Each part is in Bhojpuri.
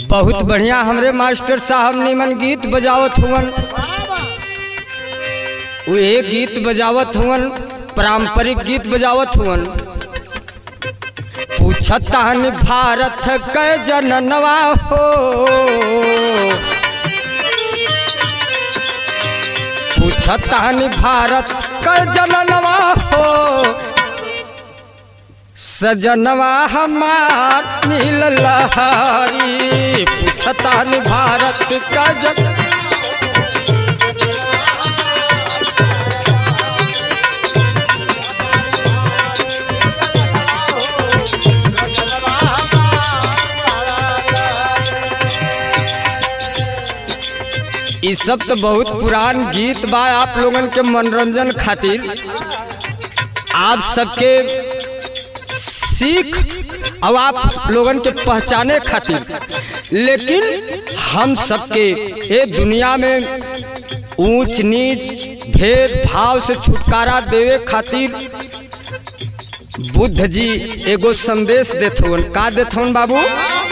बहुत बढ़िया हमरे मास्टर साहब निमन गीत बजावत हुवन। वे गीत बजावत हुवन, पारंपरिक गीत बजावत हुवन। पूछतान भारत के जननवा हो, पूछतान भारत के जननवा हो, सजनवा हमार मिलल हरी। पूछतान भारत का ये सब तो बहुत पुरान गीत बा। आप लोगन के मनोरंजन खातिर, आप सबके सीख और आप लोगन के पहचाने खातिर, लेकिन हम सबके ये दुनिया में ऊंच नीच भेदभाव से छुटकारा देवे खातिर बुद्ध जी एगो संदेश देत हवन। का देत हवन बाबू?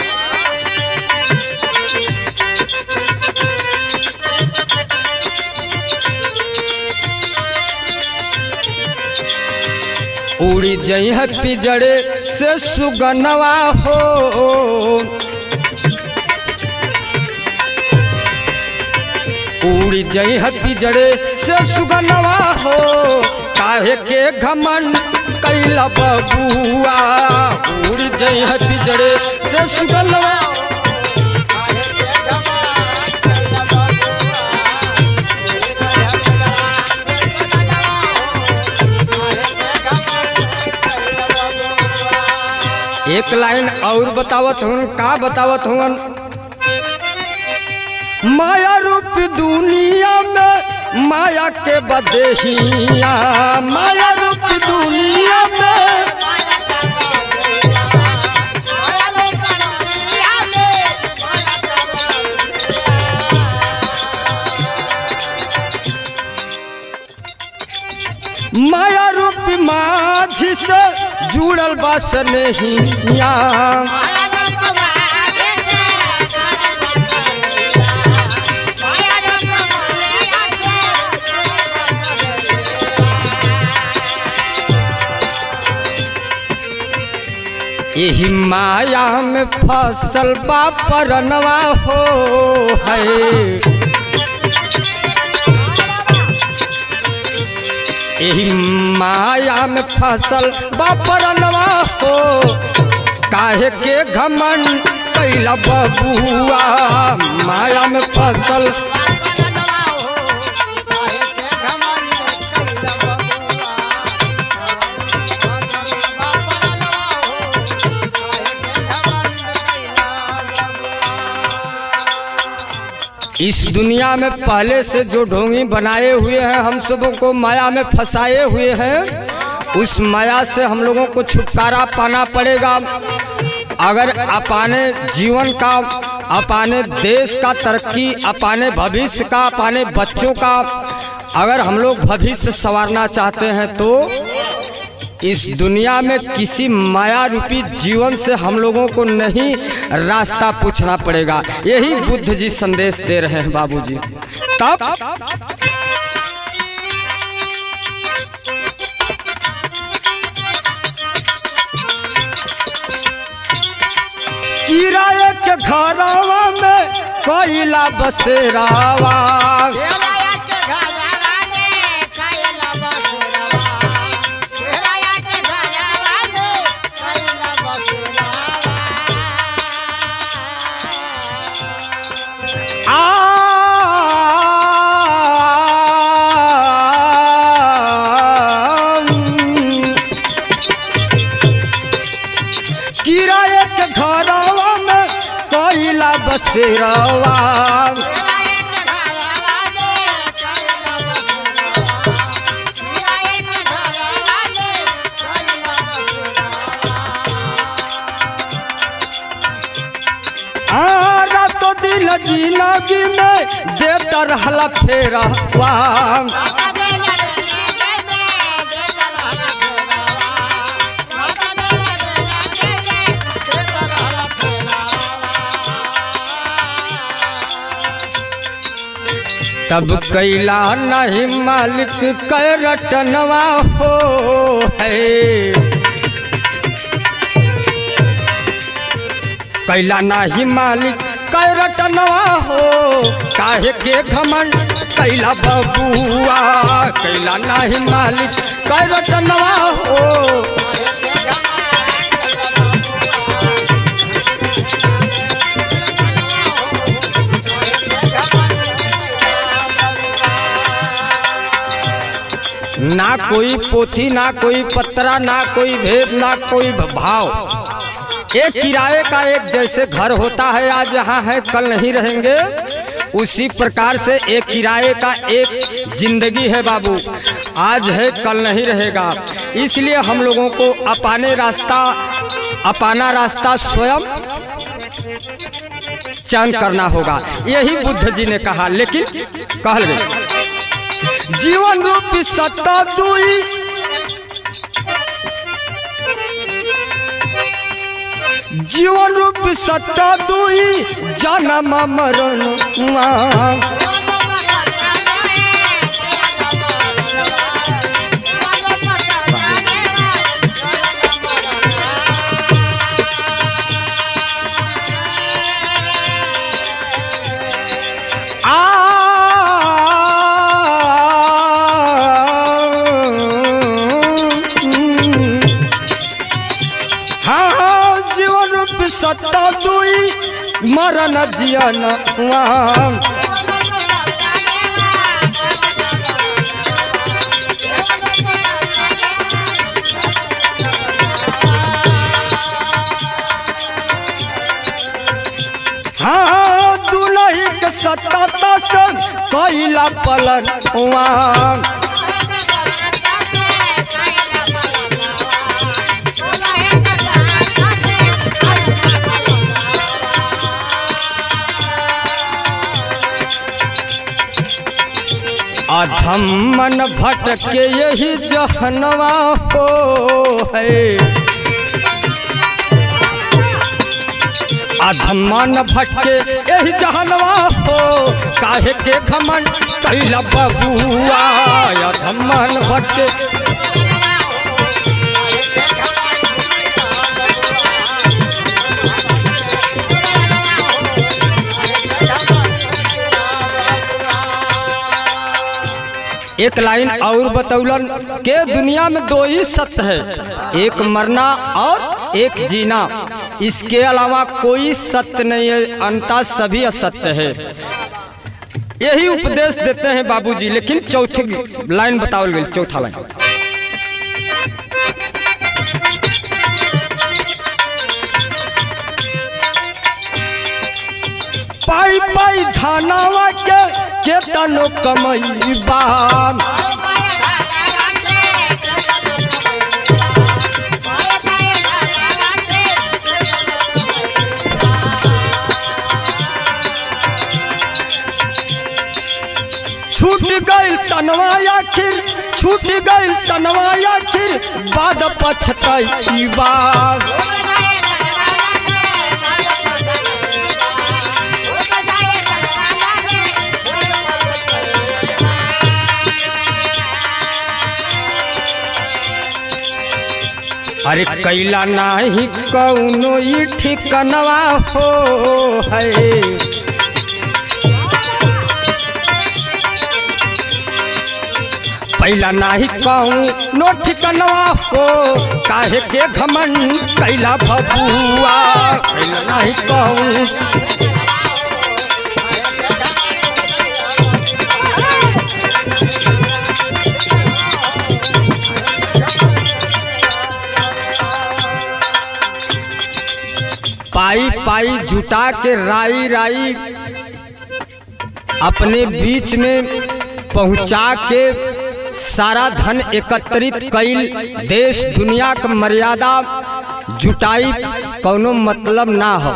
उड़ी जई है पिजड़े से सुगनवा हो, उड़ी जई है पिजड़े से सुगनवा हो, काहे के घमंड कैला बबुआ। उड़ी जई है पिजड़े से सुगनवा, एक लाइन और बतावत हूँ। का बतावत हूँ? माया रूप दुनिया में माया के बदेहिया, माया रूप दुनिया में माया रूप माझी से जुड़ल बा स्नेहिया। यही माया में फसल बा परनवा हो है, यही माया में फसल बापरनवा हो, काहे के घमंड कैला बबुआ। माया में फसल इस दुनिया में पहले से जो ढोंगी बनाए हुए हैं, हम सबों को माया में फंसाए हुए हैं। उस माया से हम लोगों को छुटकारा पाना पड़ेगा। अगर अपने जीवन का, अपने देश का तरक्की, अपने भविष्य का, अपने बच्चों का अगर हम लोग भविष्य संवारना चाहते हैं, तो इस दुनिया में किसी माया रूपी जीवन से हम लोगों को नहीं रास्ता पूछना पड़ेगा। यही बुद्ध जी संदेश दे रहे हैं बाबूजी। तब किराए के घरवा में कोयला बसेरावा, किराए के घरवा में कोयला बसेरावा। रातों दिन जिंदगी में देता रहला फेरवा, तब कैला नहीं मालिक कै रटनवा हो है। कैला नहीं मालिक कै रटनवा हो, काहे के घमंड कैला बबुआ। कैला नहीं मालिक कै रटनवा हो, ना कोई पोथी ना कोई पत्रा ना कोई भेद ना कोई भाव। एक किराए का एक जैसे घर होता है, आज यहाँ है कल नहीं रहेंगे, उसी प्रकार से एक किराए का एक जिंदगी है बाबू, आज है कल नहीं रहेगा। इसलिए हम लोगों को अपना रास्ता स्वयं चयन करना होगा, यही बुद्ध जी ने कहा। लेकिन कहल गए जीवन रूपी सत्ता दुई, जीवन रूपी सत्ता दुई, जन्म मरण सत्ता दुई, मरण जियन हाँ दुलही के सत्ता तसन कैला पलन अधम मन भटके यही जहनवा हो है। अधम मन भटके यही जहनवा हो, काहे के घमंड कैला बबुआ। अधम मन भटके एक लाइन और बतौलन के दुनिया में दो ही सत्य है, एक मरना और एक जीना, इसके अलावा कोई सत्य नहीं है, अंततः सभी असत्य है। यही उपदेश देते हैं बाबूजी। लेकिन चौथी लाइन बताओ गई, चौथा लाइन पाई पाई धानावा के तनो कमईबा। छूट गई तनवा आखिर, छूट गई तनवा आखिर, बाद पछताईबा। अरे कैला नाही कौनो ई ठिकनवा हो है। कैला नाही कौनो ठिकनवा हो, काहे के घमंड कैला बबुआ। कैला नाही कौनो पाई पाई जुटा के राई राई अपने बीच में पहुंचा के सारा धन एकत्रित कईल, देश दुनिया का मर्यादा जुटाई, कोनो मतलब ना हो।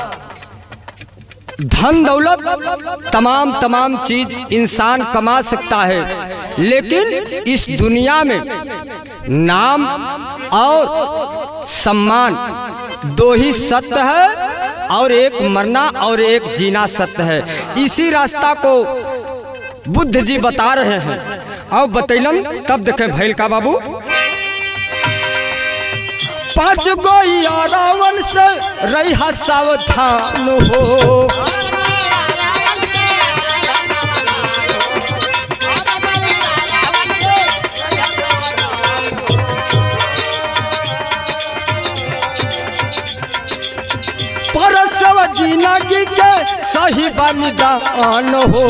धन दौलत तमाम चीज इंसान कमा सकता है, लेकिन इस दुनिया में नाम और सम्मान दो ही सत्य है, और एक मरना और एक जीना सत्य है। इसी रास्ता को बुद्ध जी बता रहे हैं और बतैलन। तब देखे भैल का बाबू, 5 गो रावण से रही सावधान हो, 5 जिंदगी के सही बलिदान हो,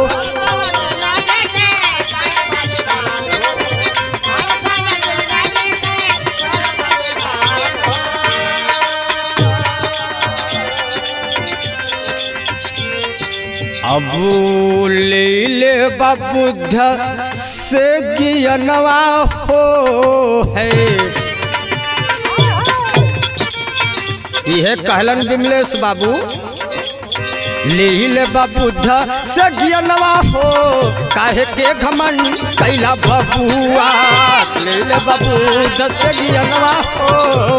'अबू ले बुद्ध से ज्ञानवा हो है। यह कहलन विमलेश बाबू, ले बुद्ध से ज्ञानवा हो, काहे के घमंड कैला बबुआ, ले बुद्ध से ज्ञानवा हो।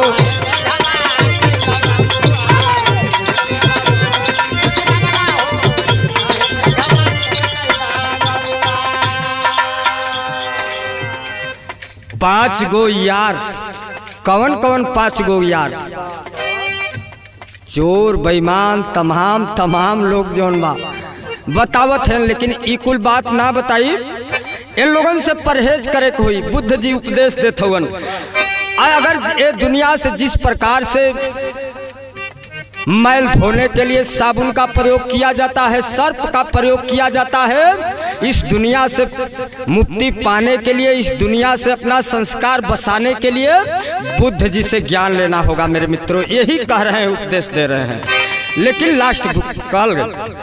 5 गो यार, कौन कौन 5 गो यार? चोर बेईमान तमाम लोग जौन बा बतावत हैं, लेकिन ई कुल बात ना बताई। इन लोगन से परहेज करे के हुई। बुद्ध जी उपदेश देते हवन, अगर ये दुनिया से जिस प्रकार से मैल धोने के लिए साबुन का प्रयोग किया जाता है, सर्फ का प्रयोग किया जाता है, इस दुनिया से मुक्ति पाने के लिए, इस दुनिया से अपना संस्कार बसाने के लिए बुद्ध जी से ज्ञान लेना होगा मेरे मित्रों। यही कह रहे हैं, उपदेश दे रहे हैं। लेकिन लास्ट कल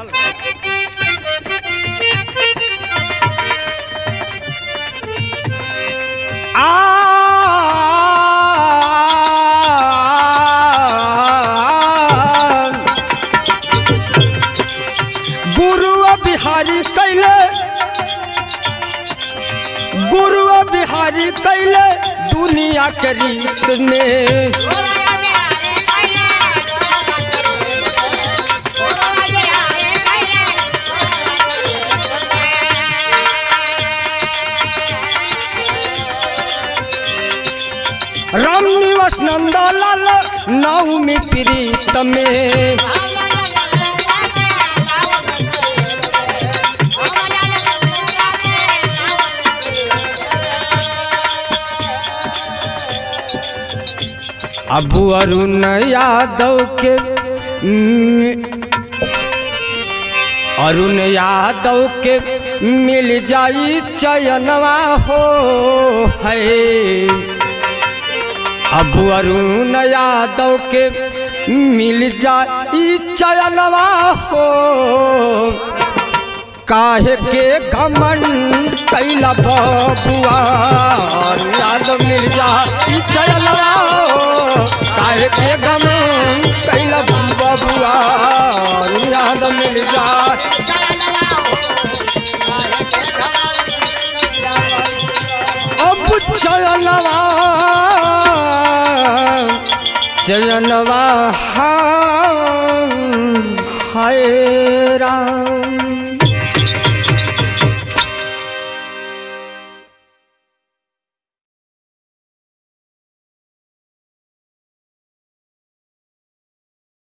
गुरु बिहारी कैले दुनिया के रीत में, राम निवास नंदलाल नवमी प्रीत में, अबू अरुण यादव के मिल जाई चयनवा हो है। अबू अरुण यादव के मिल जाई चयनवा हो, काहे के घमंड कैला बबुआ, यादव मिल जाई चयनवा हो, काहे के घमंड कैला बबुआ, यादव मिल जाई। अब चयनवा हाय राम।